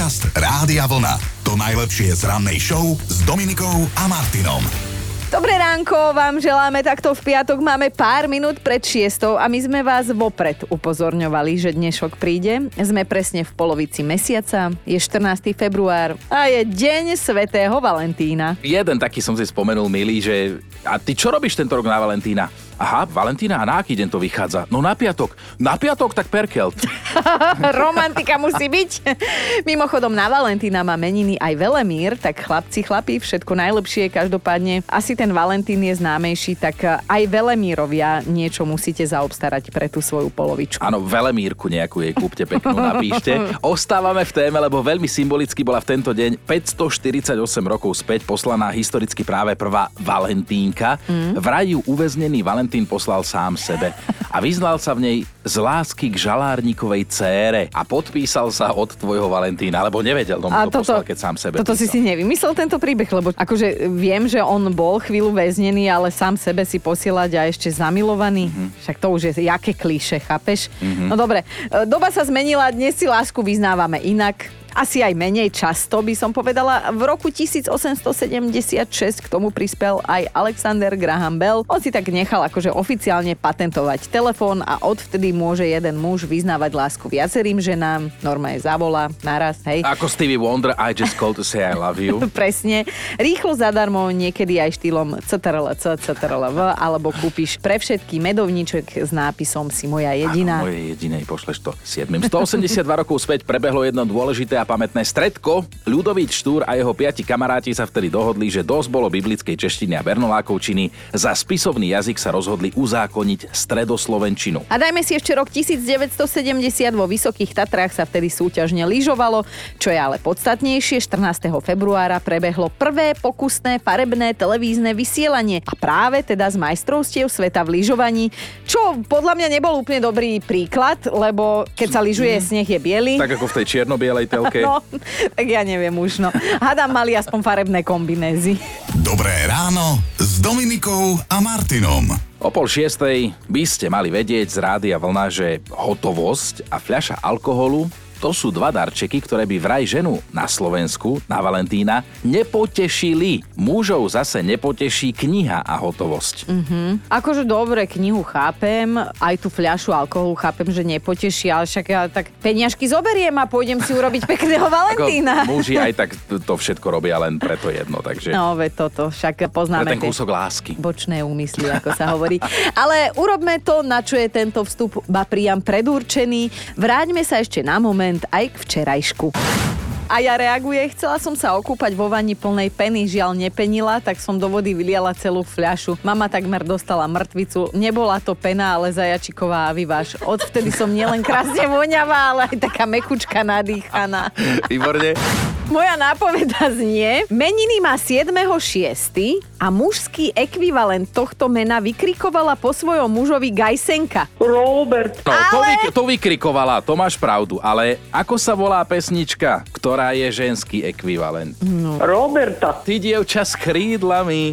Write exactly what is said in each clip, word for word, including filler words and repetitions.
Podcast Rádia Vlna. To najlepšie z rannej show s Dominikou a Martinom. Dobré ránko, vám želáme takto v piatok. Máme pár minút pred šiestou a my sme vás vopred upozorňovali, že dnešok príde. Sme presne v polovici mesiaca, je štrnásteho február a je deň svätého Valentína. Jeden taký som si spomenul, milý, že a ty čo robíš tento rok na Valentína? Aha, Valentína, a na aký deň to vychádza? No na piatok. Na piatok, tak perkelt. Romantika musí byť. Mimochodom, na Valentína má meniny aj Velemír, tak chlapci, chlapi, všetko najlepšie. Každopádne, asi ten Valentín je známejší, tak aj Velemírovia niečo musíte zaobstarať pre tú svoju polovičku. Áno, Velemírku nejakú jej kúpte peknú, napíšte. Ostávame v téme, lebo veľmi symbolicky bola v tento deň päťstoštyridsaťosem rokov späť poslaná historicky práve prvá Valentínka. Mm. Vraj ju uväznený Valentín Valentín poslal sám sebe a vyznal sa v nej z lásky k žalárnikovej dcére a podpísal sa od tvojho Valentína, alebo nevedel, no mu to toto, poslal, keď sám sebe Toto písal. Si si nevymyslel tento príbeh, lebo akože viem, že on bol chvíľu väznený, ale sám sebe si posielať a ešte zamilovaný. Mm-hmm. Však to už je jaké klíše, chápeš? Mm-hmm. No dobre, doba sa zmenila, dnes si lásku vyznávame inak. Asi aj menej často, by som povedala. V roku tisícosemstosedemdesiatšesť k tomu prispel aj Alexander Graham Bell. On si tak nechal akože oficiálne patentovať telefón a odvtedy môže jeden muž vyznávať lásku viacerým ženám. Normálne zavolá naraz, hej. Ako Stevie Wonder, I just called to say I love you. Presne. Rýchlo zadarmo, niekedy aj štýlom cé té er el cé, cé té er el vé, alebo kúpiš pre všetky medovníček s nápisom Si moja jediná. Áno, mojej jedinej pošleš to siedmym. stoosemdesiatdva rokov späť prebehlo jedno dôležité a pamätné stredko. Ľudovít Štúr a jeho piati kamaráti sa vtedy dohodli, že dosť bolo biblickej češtiny a bernolákovčiny. Za spisovný jazyk sa rozhodli uzákoniť stredoslovenčinu. A dajme si ešte rok tisícdeväťstosedemdesiat. Vo Vysokých Tatrách sa vtedy súťažne lyžovalo, čo je ale podstatnejšie. štrnásteho februára prebehlo prvé pokusné farebné televízne vysielanie. A práve teda z majstrovstiev sveta v lyžovaní, čo podľa mňa nebol úplne dobrý príklad, lebo keď sa lyžuje, sneh je biely. Tak ako v tej čierno-bielej telke. No, tak ja neviem už, no. Hádam, mali aspoň farebné kombinézy. Dobré ráno s Dominikou a Martinom. O pol šiestej by ste mali vedieť z Rádia Vlna, že hotovosť a fľaša alkoholu to sú dva darčeky, ktoré by vraj ženu na Slovensku, na Valentína, nepotešili. Mužov zase nepoteší kniha a hotovosť. Mm-hmm. Akože dobre, knihu chápem, aj tú fľašu alkoholu chápem, že nepoteší, ale však ja tak peniažky zoberiem a pôjdem si urobiť pekného Valentína. Ako muži aj tak to všetko robia len preto jedno, takže... No, veď toto, však poznáme pre ten kúsok lásky. Bočné úmysly, ako sa hovorí. Ale urobme to, na čo je tento vstup ba priam predurčený. Vráťme sa ešte na moment aj k včerajšku. A ja reaguje, chcela som sa okúpať vo vani plnej peny, žiaľ nepenila, tak som do vody vyliala celú fľašu. Mama takmer dostala mŕtvicu, nebola to pena, ale zajačiková aviváž. Odvtedy som nielen krásne voňavá, ale aj taká mekučka nadýchaná. Výborne. Moja nápoveda znie, meniny má siedmeho šiesteho a mužský ekvivalent tohto mena vykrikovala po svojom mužovi Gajsenka. Robert. No, ale... to, vy, to vykrikovala, to máš pravdu, ale ako sa volá pesnička, ktorá je ženský ekvivalent? No. Roberta. Ty, dievča s krídlami.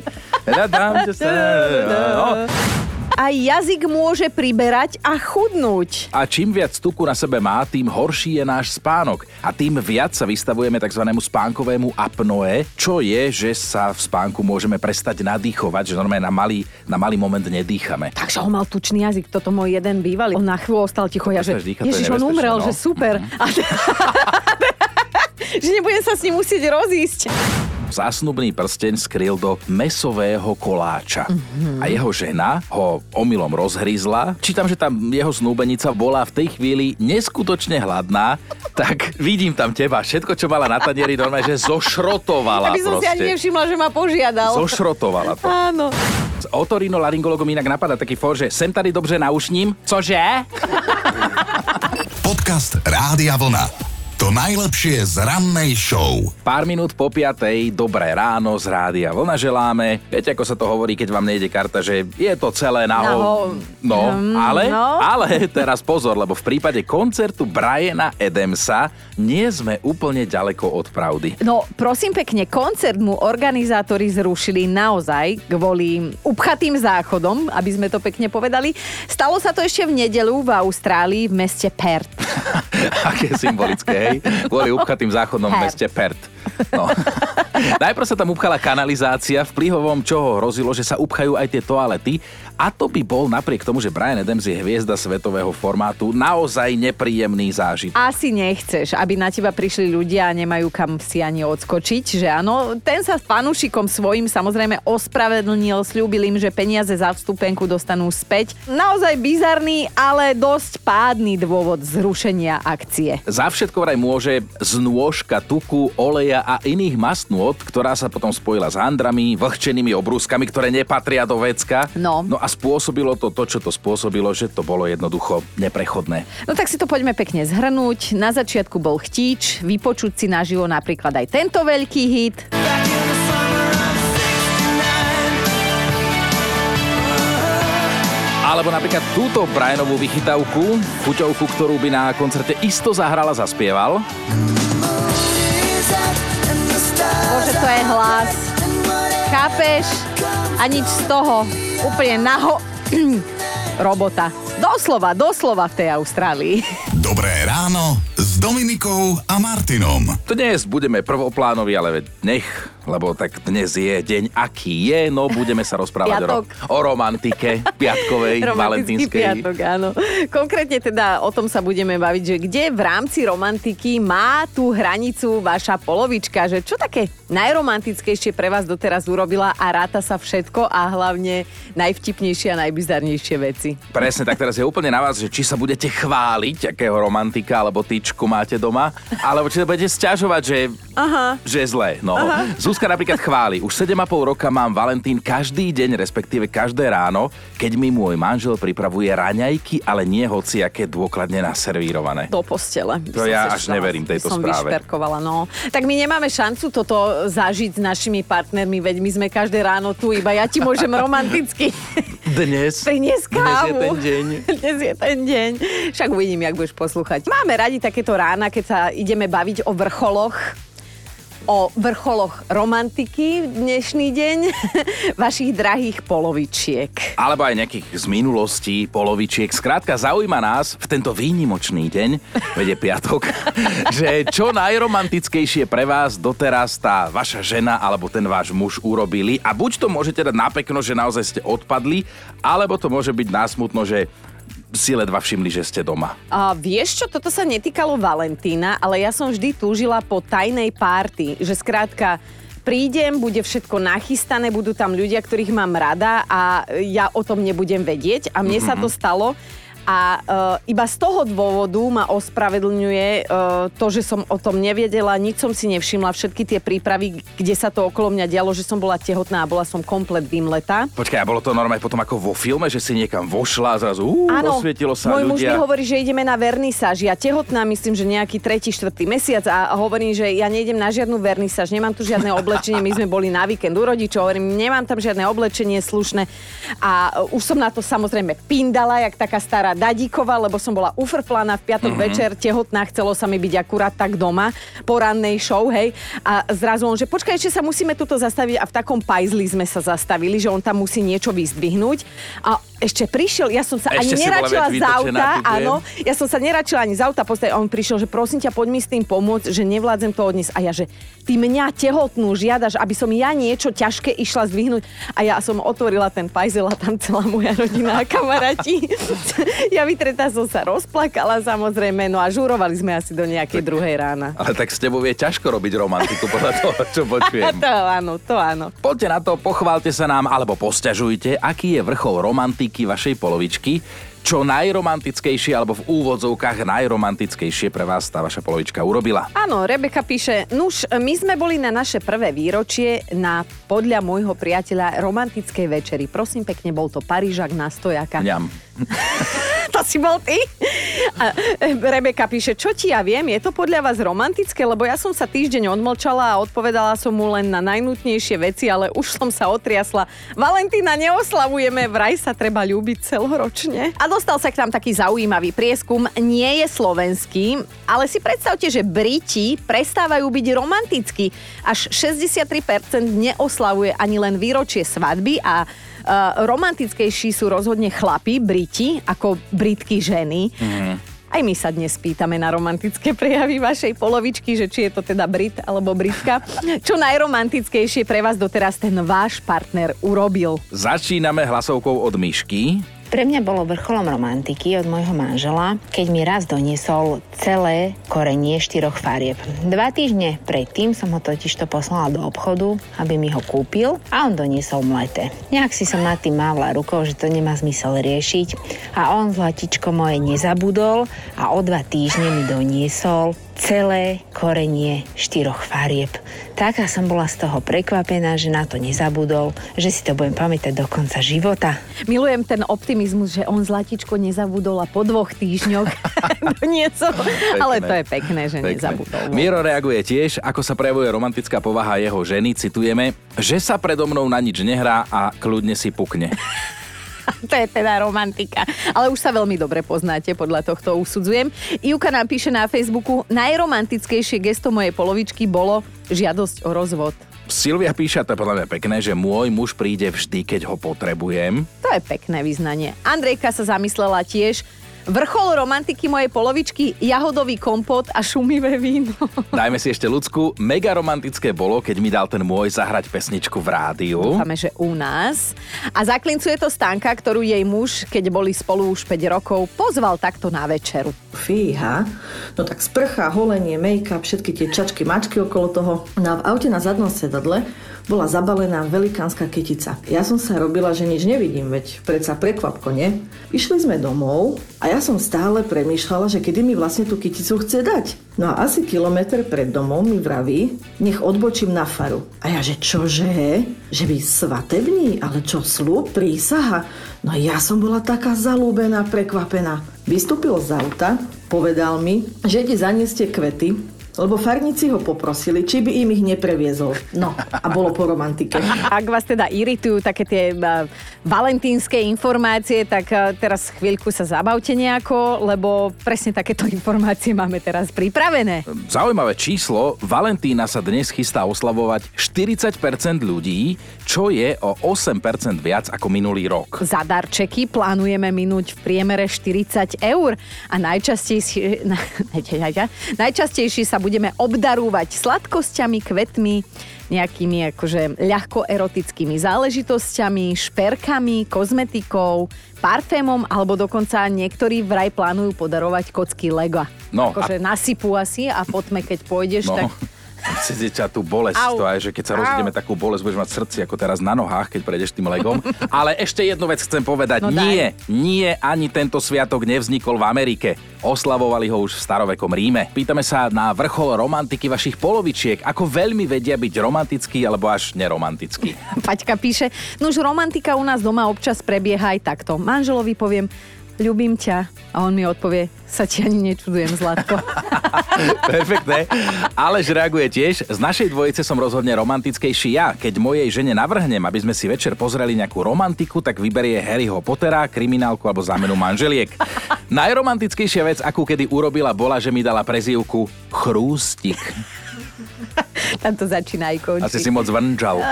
No. Aj jazyk môže priberať a chudnúť. A čím viac tuku na sebe má, tým horší je náš spánok. A tým viac sa vystavujeme tzv. Spánkovému apnoe, čo je, že sa v spánku môžeme prestať nadýchovať, že normálne na malý, na malý moment nedýchame. Takže on mal tučný jazyk, toto môj jeden bývalý. On na chvíľu ostal ticho, ja, že dýchať, ježiš, on umrel, no. Že super. Mm-hmm. A že nebudem sa s ním musieť rozísť. Zásnubný prsteň skryl do mäsového koláča. Mm-hmm. A jeho žena ho omylom rozhryzla. Čítam, že tam jeho snúbenica bola v tej chvíli neskutočne hladná, tak vidím tam teba. Všetko, čo mala na tanieri, normálne, že zošrotovala. Aby som proste. si ani nevšimla, že ma požiadal. Zošrotovala to. Áno. S otorinolaryngologom inak napadá taký for, že sem tady dobře naušním. Cože? Podcast Rádia Vlna. To najlepšie z rannej show. Pár minút po piatej, dobré ráno z Rádia Vlna želáme. Viete, ako sa to hovorí, keď vám nejde karta, že je to celé nahol. No, mm, ale, no. ale teraz pozor, lebo v prípade koncertu Briana Adamsa nie sme úplne ďaleko od pravdy. No, prosím pekne, koncert mu organizátori zrušili naozaj kvôli upchatým záchodom, aby sme to pekne povedali. Stalo sa to ešte v nedeľu v Austrálii, v meste Perth. Aké symbolické, hej? Kvôli upchatým záchodnom v meste Perth. No. Najprv sa tam upchala kanalizácia, vplyvom čoho hrozilo, že sa upchajú aj tie toalety. A to by bol napriek tomu, že Bryan Adams je hviezda svetového formátu, naozaj nepríjemný zážitok. Asi nechceš, aby na teba prišli ľudia a nemajú kam si ani odskočiť, že áno. Ten sa s fanúšikom svojím samozrejme ospravedlnil, sľúbil im, že peniaze za vstupenku dostanú späť. Naozaj bizarný, ale dosť pádny dôvod zrušenia akcie. Za všetko vraj môže znôžka tuku, oleja a iných mastnôt, ktorá sa potom spojila s handrami, vlhčenými obrúskami, ktoré nepatria do vecka. No. No a spôsobilo to to, čo to spôsobilo, že to bolo jednoducho neprechodné. No tak si to poďme pekne zhrnúť. Na začiatku bol chtíč, vypočuť si naživo napríklad aj tento veľký hit. Alebo napríklad túto Bryanovú vychytávku, chuťovku, ktorú by na koncerte isto zahral a zaspieval. Bože, to je hlas. Chápeš? A nič z toho. Úplne naho... robota. Doslova, doslova v tej Austrálii. Dobré ráno s Dominikou a Martinom. Dnes budeme prvoplánovi, ale veď nech, lebo tak dnes je deň, aký je, no budeme sa rozprávať o, o romantike piatkovej, romantický valentínskej. Piatok, áno. Konkrétne teda o tom sa budeme baviť, že kde v rámci romantiky má tú hranicu vaša polovička, že čo také najromantickejšie pre vás doteraz urobila a ráta sa všetko a hlavne najvtipnejšie a najbizarnejšie veci. Presne, tak teraz je úplne na vás, že či sa budete chváliť, akého romantika alebo tyčku máte doma, alebo či sa budete sťažovať, že, Aha. že je zlé. No. Zuzka napríklad chváli. Už sedem a pol roka mám Valentín každý deň, respektíve každé ráno, keď mi môj manžel pripravuje raňajky, ale nie hociaké dôkladne naservírované. Do postele. To ja až neverím tejto som správe. Vyšperkovala, no. Tak my nemáme šancu toto zažiť s našimi partnermi, veď my sme každé ráno tu, iba ja ti môžem romanticky Dnes? priniesť kávu. Dnes je ten deň. Dnes je ten deň. Však uvidím, jak budeš poslúchať. Máme radi takéto rána, keď sa ideme baviť o vrcholoch, o vrcholoch romantiky v dnešný deň vašich drahých polovičiek. Alebo aj nejakých z minulosti polovičiek. Skrátka, zaujíma nás v tento výnimočný deň, veď je piatok, že čo najromantickejšie pre vás doteraz tá vaša žena alebo ten váš muž urobili. A buď to môžete dať napekno, že naozaj ste odpadli, alebo to môže byť násmutno, že si ledva všimli, že ste doma. A vieš čo, toto sa netýkalo Valentína, ale ja som vždy túžila po tajnej párty, že skrátka prídem, bude všetko nachystané, budú tam ľudia, ktorých mám rada a ja o tom nebudem vedieť a mne mm-hmm. sa to stalo. A uh, iba z toho dôvodu ma ospravedlňuje uh, to, že som o tom nevedela, nič som si nevšimla, všetky tie prípravy, kde sa to okolo mňa dialo, že som bola tehotná a bola som komplet vymletá. Počkaj, a bolo to normálne potom ako vo filme, že si niekam vošla a zrazu uh, rozsvietilo sa môj ľudia. Môj muž mi hovorí, že ideme na vernisáž. Ja tehotná, myslím, že nejaký tretí, štvrtý mesiac a hovorím, že ja nejdem na žiadnu vernisáž, nemám tu žiadne oblečenie, my sme boli na víkend u rodičov, hovorím, nemám tam žiadne oblečenie slušné a už som na to samozrejme pindala, jak taká stará Dadíková, lebo som bola ufrflaná v piatok mm-hmm. večer, tehotná, chcelo sa mi byť akurát tak doma po rannej show, hej. A zrazu on, že počkaj, ešte sa musíme tuto zastaviť a v takom pajzli sme sa zastavili, že on tam musí niečo vyzdvihnúť. A ešte prišiel, ja som sa ešte ani neračila z auta, áno, typujem. ja som sa neračila ani z auta postaviť, on prišiel, že prosím ťa, poď mi s tým pomôcť, že nevládzem to odniesť. A ja, že ty mňa tehotnú žiadaš, aby som ja niečo ťažké išla zdvihnúť. A ja som otvorila ten pajzel a tam celá moja rodina a kamaráti. Ja vytretá som sa rozplakala samozrejme, no a žúrovali sme asi do nejakej tak, druhej rána. Ale tak s tebou je ťažko robiť romantiku podľa toho, čo počujem. To áno, to áno. Poďte na to, pochválte sa nám alebo posťažujte, aký je vrchol romantiky vašej polovičky. Čo najromantickejšie alebo v úvodzovkách najromantickejšie pre vás tá vaša polovička urobila? Áno, Rebeka píše, nuž, my sme boli na naše prvé výročie na podľa môjho priateľa romantickej večeri. Prosím pekne, bol to Parížak na stojaka. Ňam. To si bol ty? A Rebeka píše, čo ti ja viem, je to podľa vás romantické? Lebo ja som sa týždeň odmlčala a odpovedala som mu len na najnutnejšie veci, ale už som sa otriasla. Valentína neoslavujeme, vraj sa treba ľúbiť celoročne. A dostal sa k nám taký zaujímavý prieskum, nie je slovenský, ale si predstavte, že Briti prestávajú byť romantickí. Až šesťdesiattri percent neoslavuje ani len výročie svadby a Uh, romantickejší sú rozhodne chlapi, Briti, ako Britky ženy. Mm. Aj my sa dnes pýtame na romantické prejavy vašej polovičky, že či je to teda Brit alebo Britka. Čo najromantickejšie pre vás doteraz ten váš partner urobil? Začíname hlasovkou od Myšky. Pre mňa bolo vrcholom romantiky od môjho manžela, keď mi raz doniesol celé korenie štyroch farieb. Dva týždne predtým som ho totižto poslala do obchodu, aby mi ho kúpil a on doniesol mleté. Nejak si som nad tým mávla rukou, že to nemá zmysel riešiť a on, zlatičko moje, nezabudol a o dva týždne mi doniesol celé korenie štyroch farieb. Taká som bola z toho prekvapená, že na to nezabudol, že si to budem pamätať do konca života. Milujem ten optimizmus, že on, zlatičko, nezabudol a po dvoch týždňoch doniesol. Ale to je pekné, že pekné. Nezabudol. Miro reaguje tiež, ako sa prejavuje romantická povaha jeho ženy. Citujeme, že sa predo mnou na nič nehrá a kľudne si pukne. To je teda romantika. Ale už sa veľmi dobre poznáte, podľa tohto usudzujem. Ivka nám píše na Facebooku, najromantickejšie gesto mojej polovičky bolo žiadosť o rozvod. Silvia píše, to je podľa mňa pekné, že môj muž príde vždy, keď ho potrebujem. To je pekné vyznanie. Andrejka sa zamyslela tiež. Vrchol romantiky mojej polovičky, jahodový kompot a šumivé víno. Dajme si ešte ľudskú. Mega romantické bolo, keď mi dal ten môj zahrať pesničku v rádiu. Dúfame, že u nás. A zaklincuje to Stanka, ktorú jej muž, keď boli spolu už päť rokov, pozval takto na večeru. Fíha, no tak sprcha, holenie, make-up, všetky tie čačky, mačky okolo toho. No v aute na zadnom sedadle bola zabalená velikánska kytica. Ja som sa robila, že nič nevidím, veď predsa prekvapko, nie? Išli sme domov a ja som stále premýšľala, že kedy mi vlastne tú kyticu chce dať. No a asi kilometr pred domom mi vraví, nech odbočím na faru. A ja, že čože? Že by svatební? Ale čo, sľub? Prísaha? No ja som bola taká zalúbená, prekvapená. Vystúpil z auta, povedal mi, že ide zaniesť tie kvety, lebo farníci ho poprosili, či by im ich nepreviezol. No, a bolo po romantike. Ak vás teda iritujú také tie uh, valentínske informácie, tak uh, teraz chvíľku sa zabavte nejako, lebo presne takéto informácie máme teraz pripravené. Zaujímavé číslo, Valentína sa dnes chystá oslavovať štyridsať percent ľudí, čo je o osem percent viac ako minulý rok. Za darčeky plánujeme minúť v priemere štyridsať eur a najčastejšie, najčastejšie sa budeme obdarúvať sladkosťami, kvetmi, nejakými akože ľahko erotickými záležitosťami, šperkami, kozmetikou, parfémom, alebo dokonca niektorí vraj plánujú podarovať kocky Lego. No, akože a... nasypú asi a potme, keď pôjdeš, no. tak... Chcete ťa tú bolesť, Au. to aj, že keď sa rozhodneme takú bolesť, budeš mať v srdci ako teraz na nohách, keď prejdeš tým legom. Ale ešte jednu vec chcem povedať. No nie, daj. nie, ani tento sviatok nevznikol v Amerike. Oslavovali ho už v starovekom Ríme. Pýtame sa na vrchol romantiky vašich polovičiek. Ako veľmi vedia byť romantický alebo až neromantický? Paťka píše, no už romantika u nás doma občas prebieha aj takto. Manželovi poviem, ľubím ťa. A on mi odpovie, sa ti ani nečudujem, Zlatko. Perfektné. Aleš reaguje tiež. Z našej dvojice som rozhodne romantickejší ja. Keď mojej žene navrhnem, aby sme si večer pozreli nejakú romantiku, tak vyberie Harryho Pottera, kriminálku alebo zámenu manželiek. Najromantickejšia vec, akú kedy urobila, bola, že mi dala prezývku Chrústik. Tam to začína aj končí. Asi si moc vrnčal.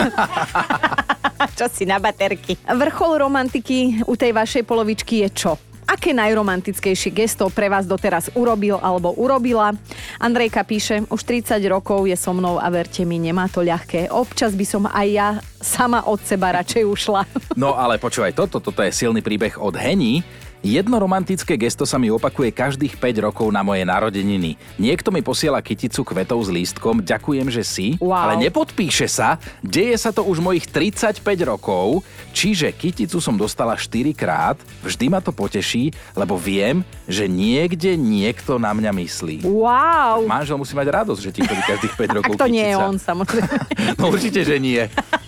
Čo si na baterky. Vrchol romantiky u tej vašej polovičky je čo? Aké najromantickejšie gesto pre vás doteraz urobil alebo urobila? Andrejka píše, už tridsať rokov je so mnou a verte mi, nemá to ľahké. Občas by som aj ja sama od seba radšej ušla. No ale počúvaj, toto, toto je silný príbeh od Heni. Jedno romantické gesto sa mi opakuje každých päť rokov na moje narodeniny. Niekto mi posiela kyticu kvetov s lístkom, ďakujem, že si, wow. ale nepodpíše sa. Deje sa to už mojich tridsaťpäť rokov, čiže kyticu som dostala štyrikrát. Vždy ma to poteší, lebo viem, že niekde niekto na mňa myslí. Wow. Manžel musí mať radosť, že ti chodí každých päť rokov kytica. Ak to kytica. nie je on, samozrejme. No určite, že nie.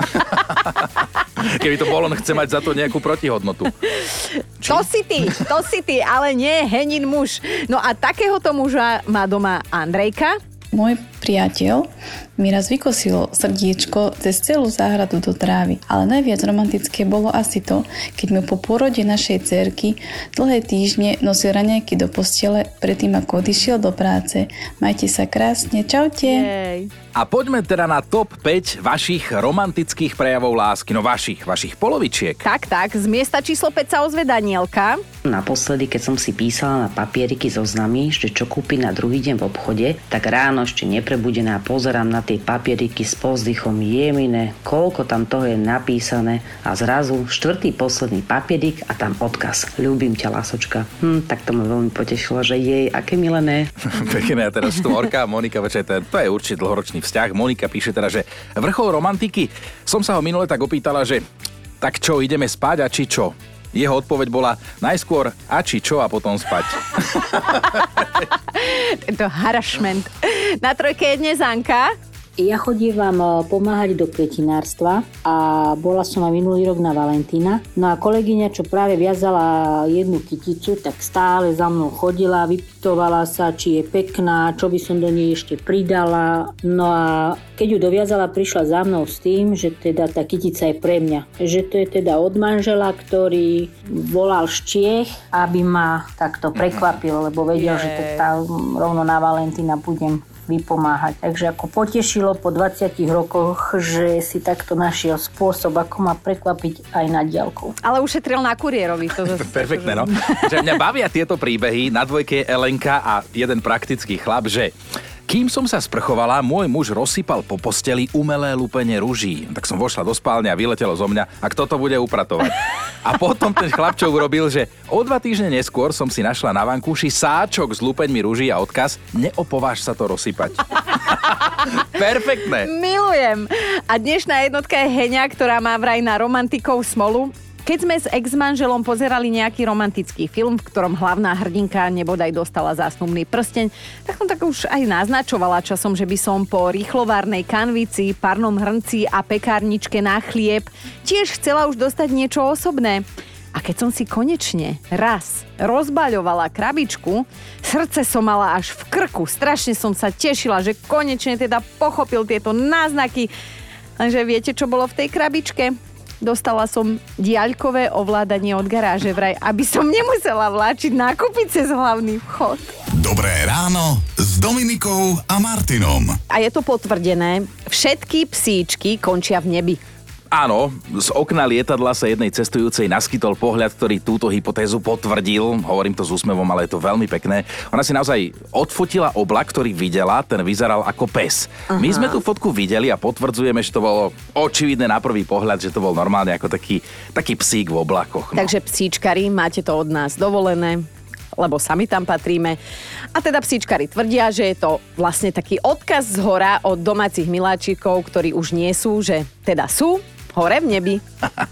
Keby to bol, on chce mať za to nejakú protihodnotu. Či? To si ty, to si ty, ale nie Henin muž. No a takéhoto muža má doma Andrejka. Môj priateľ mi raz vykosil srdiečko cez celú záhradu do trávy. Ale najviac romantické bolo asi to, keď mi po porode našej dcerky dlhé týždne nosil raňajky do postele predtým, ako odišiel do práce. Majte sa krásne, čaute. Jej. A poďme teda na top päť vašich romantických prejavov lásky, no vašich, vašich polovičiek. Tak, tak, z miesta číslo päť sa ozve Danielka. Naposledy, keď som si písala na papieriky zoznamy, že čo kúpi na druhý deň v obchode, tak ráno ešte neprebudená pozerám na tie papieriky s povzdychom jemine, koľko tam toho je napísané a zrazu štvrtý posledný papierik a tam odkaz. Ľúbim ťa, lásočka. Hm, tak to ma veľmi potešilo, že jej, aké milené. Pekné, a teraz štvorka, Monika, počkaj, to je určite dlhoročný vzťah. Monika píše teda, že vrchol romantiky. Som sa ho minule tak opýtala, že tak čo, ideme spať a či čo? Jeho odpoveď bola najskôr a či čo a potom spať. To harassment. Na trojke je dnes Anka. Ja chodívam pomáhať do kvetinárstva a bola som aj minulý rok na Valentína. No a kolegyňa, čo práve viazala jednu kyticu, tak stále za mnou chodila, vypytovala sa, či je pekná, čo by som do nej ešte pridala. No a keď ju doviazala, prišla za mnou s tým, že teda tá kytica je pre mňa. Že to je teda od manžela, ktorý volal z Čiech, aby ma takto prekvapil, lebo vedel, je. že teda rovno na Valentína budem vypomáhať. Takže ako potešilo po dvadsiatich rokoch, že si takto našiel spôsob, ako ma prekvapiť aj na diaľku. Ale ušetril na kuriérovi. To zase... Perfektné, no. Že mňa bavia tieto príbehy. Na dvojke je Elenka a jeden praktický chlap, že kým som sa sprchovala, môj muž rozsypal po posteli umelé lúpenie ruží. Tak som vošla do spálne a vyletelo zo mňa, a kto to bude upratovať. A potom ten chlapčov urobil, že o dva týždne neskôr som si našla na vankúši sáčok s lúpeňmi ruží a odkaz: neopováž sa to rozsypať. Perfektné. Milujem. A dnešná jednotka je Heňa, ktorá má vraj na romantikov smolu. Keď sme s ex-manželom pozerali nejaký romantický film, v ktorom hlavná hrdinka nebodaj dostala zásnubný prsteň, tak som tak už aj naznačovala časom, že by som po rýchlovárnej kanvici, parnom hrnci a pekárničke na chlieb tiež chcela už dostať niečo osobné. A keď som si konečne raz rozbaľovala krabičku, srdce som mala až v krku. Strašne som sa tešila, že konečne teda pochopil tieto náznaky. Lenže viete, čo bolo v tej krabičke? Dostala som diaľkové ovládanie od garáže vraj, aby som nemusela vláčiť nákupy cez hlavný vchod. Dobré ráno s Dominikou a Martinom. A je to potvrdené, všetky psíčky končia v nebi. Áno, z okna lietadla sa jednej cestujúcej naskytol pohľad, ktorý túto hypotézu potvrdil. Hovorím to s úsmevom, ale je to veľmi pekné. Ona si naozaj odfotila oblak, ktorý videla, ten vyzeral ako pes. Aha. My sme tú fotku videli a potvrdzujeme, že to bolo očividné na prvý pohľad, že to bol normálne ako taký, taký psík v oblakoch. No. Takže psíčkari, máte to od nás dovolené, lebo sami tam patríme. A teda psíčkari tvrdia, že je to vlastne taký odkaz zhora od domácich miláčikov, ktorí už nie sú, že teda sú hore v nebi.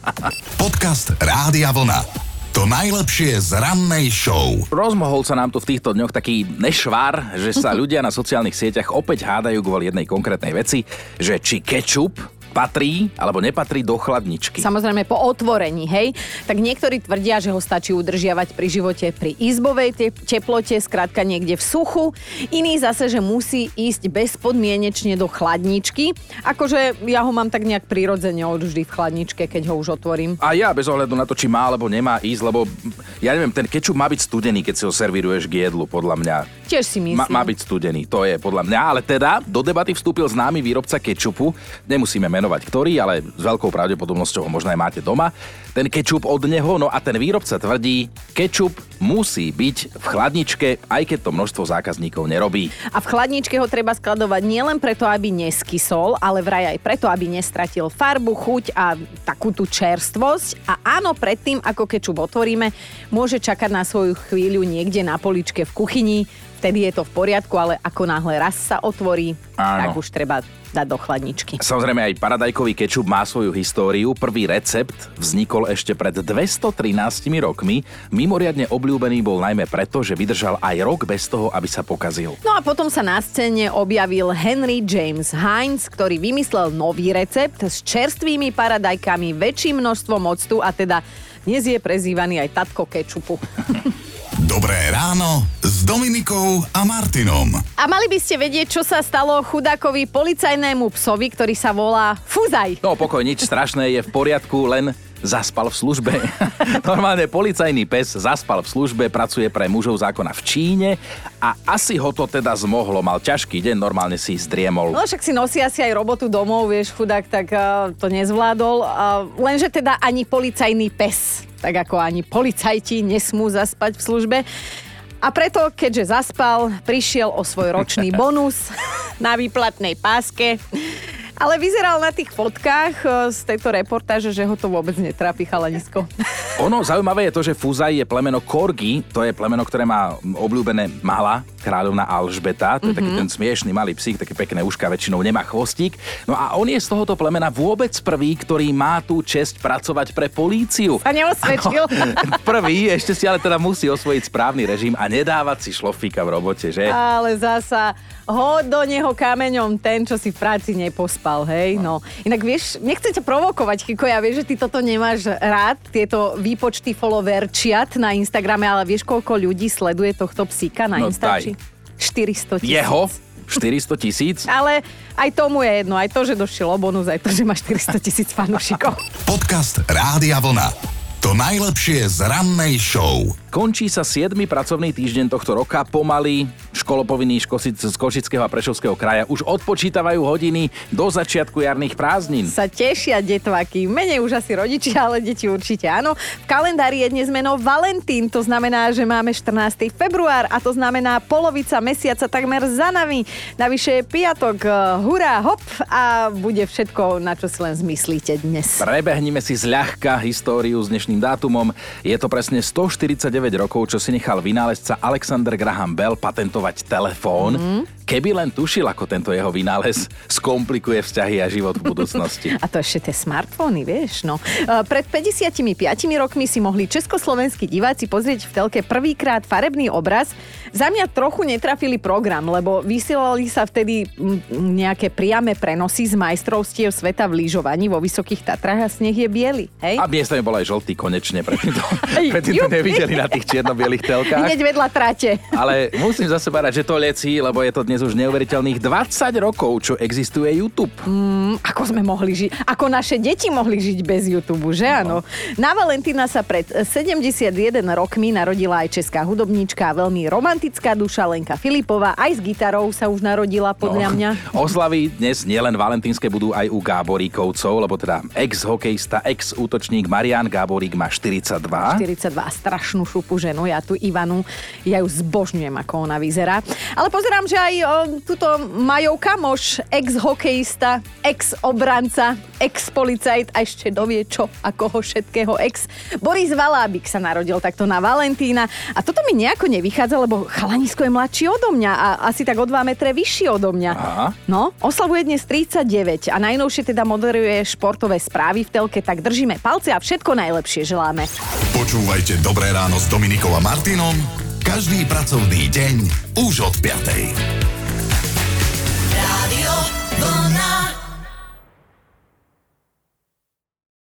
Podcast Rádia Vlna. To najlepšie z rannej show. Rozmohol sa nám tu v týchto dňoch taký nešvar, že sa ľudia na sociálnych sieťach opäť hádajú kvôli jednej konkrétnej veci, že či kečup patrí alebo nepatrí do chladničky. Samozrejme po otvorení, hej? Tak niektorí tvrdia, že ho stačí udržiavať pri živote pri izbovej te- teplote, skrátka niekde v suchu. Iní zase, že musí ísť bezpodmienečne do chladničky. Akože ja ho mám tak nejak prirodzene od vždy v chladničke, keď ho už otvorím. A ja bez ohľadu na to, či má alebo nemá ísť, lebo ja neviem, ten kečup má byť studený, keď si ho servíruješ k jedlu, podľa mňa. Tiež si myslím. Ma- má byť studený, to je podľa mňa. Ale teda do debaty vstúpil známy výrobca kečupu. Nemusíme menovať ktorý, ale s veľkou pravdepodobnosťou ho možno aj máte doma. Ten kečup od neho, no a ten výrobca tvrdí, kečup musí byť v chladničke, aj keď to množstvo zákazníkov nerobí. A v chladničke ho treba skladovať nielen preto, aby neskysol, ale vraj aj preto, aby nestratil farbu, chuť a takú tú čerstvosť. A áno, predtým, ako kečup otvoríme, môže čakať na svoju chvíľu niekde na poličke v kuchyni. Vtedy je to v poriadku, ale ako náhle raz sa otvorí, áno, tak už treba dať do chladničky. Samozrejme aj paradajkový kečup má svoju históriu. Prvý recept vznikol ešte pred dvestotrinásť rokmi. Mimoriadne obľúbený bol najmä preto, že vydržal aj rok bez toho, aby sa pokazil. No a potom sa na scéne objavil Henry James Heinz, ktorý vymyslel nový recept s čerstvými paradajkami, väčším množstvom octu a teda dnes je prezývaný aj tatko kečupu. Dobré ráno s Dominikou a Martinom. A mali by ste vedieť, čo sa stalo chudákovi policajnému psovi, ktorý sa volá Fuzaj. No pokoj, nič strašné, je v poriadku, len zaspal v službe. Normálne policajný pes zaspal v službe, pracuje pre mužov zákona v Číne a asi ho to teda zmohlo. Mal ťažký deň, normálne si zdriemol. No však si nosí asi aj robotu domov, vieš, chudák, tak uh, to nezvládol. Uh, lenže teda ani policajný pes, tak ako ani policajti nesmú zaspať v službe. A preto, keďže zaspal, prišiel o svoj ročný bonus na výplatnej páske. Ale vyzeral na tých fotkách z tejto reportáže, že ho to vôbec netrápi, chalanisko. Ono zaujímavé je to, že Fuzaj je plemeno Korgi, to je plemeno, ktoré má obľúbené mala, kráľovná Alžbeta, to je mm-hmm. taký ten smiešný malý psík, také pekné uška, väčšinou nemá chvostík. No a on je z tohoto plemena vôbec prvý, ktorý má tú česť pracovať pre políciu. A neosvedčil. Prvý, ešte si ale teda musí osvojiť správny režim a nedávať si šlofíka v robote, že? Ale zasa ho do neho kameňom ten, čo si v práci nepospal, hej? No. Inak vieš, nechcem ťa provokovať, Kiko, ja vieš, že ty toto nemáš rád, tieto výpočty followerčiat na Instagrame, ale vieš, koľko ľudí sleduje tohto psíka na no, Instači? štyristo tisíc. Jeho? štyristo tisíc? Ale aj tomu je jedno, aj to, že došiel o bonus, aj to, že má štyristo tisíc fanúšikov. Podcast Rádia Vlna. To najlepšie z rannej show. Končí sa siedmy pracovný týždeň tohto roka. Pomaly školopovinní škosic z Košického a Prešovského kraja už odpočítavajú hodiny do začiatku jarných prázdnin. Sa tešia detvaky. Menej už asi rodičia, ale deti určite áno. V kalendári je dnes meno Valentín. To znamená, že máme štrnásteho február a to znamená polovica mesiaca takmer za nami. Navyše je piatok. Hurá, hop a bude všetko, na čo si len zmyslíte dnes. Prebehnime si zľahka históriu s dnešným dátumom. Je to presne stoštyridsaťdeväť rokov, čo si nechal vynálezca Alexander Graham Bell patentovať telefón. Mm. Keby len tušil, ako tento jeho vynález skomplikuje vzťahy a život v budúcnosti. A to ešte tie smartfóny, vieš, no. Pred päťdesiatpäť rokmi si mohli československí diváci pozrieť v telke prvýkrát farebný obraz. Za mňa trochu netrafili program, lebo vysielali sa vtedy nejaké priame prenosy z majstrovstiev sveta v lyžovaní vo Vysokých Tatrách a sneh je biely, hej? A miestami bol aj žltý konečne, predtým to, predtým to nevideli na tých čierno-bielých telkách. Hneď vedľa trate. Ale musím zase povedať, že to lecí, lebo je to dnes už neuveriteľných dvadsať rokov, čo existuje YouTube. Mm, ako sme mohli žiť? Ako naše deti mohli žiť bez YouTube, že áno? Na Valentína sa pred sedemdesiatjeden rokmi narodila aj česká hudobníčka, veľmi romantická duša Lenka Filipová, aj s gitarou sa už narodila podľa no, mňa. Oslavy dnes nielen valentínske budú aj u Gáboríkovcov, lebo teda ex-hokejista, ex-útočník Marián Gáborík má štyridsaťdva. štyridsaťdva, strašnú šupu ženu, ja tu Ivanu, ja ju zbožňujem, ako ona vyzerá. Ale pozerám, že aj o, tuto Majov kamoš, ex-hokejista, ex-obranca, ex-policajt a ešte dovie čo, ako ho všetkého ex. Boris Valábik sa narodil takto na Valentína a toto mi nejako nevychádza, lebo chalanisko je mladší odo mňa a asi tak o dva metre vyšší odo mňa. Aha. No, oslavuje dnes tridsaťdeväť a najnovšie teda moderuje športové správy v telke, tak držíme palce a všetko najlepšie želáme. Počúvajte Dobré ráno s Dominikou a Martinom každý pracovný deň už od piatej.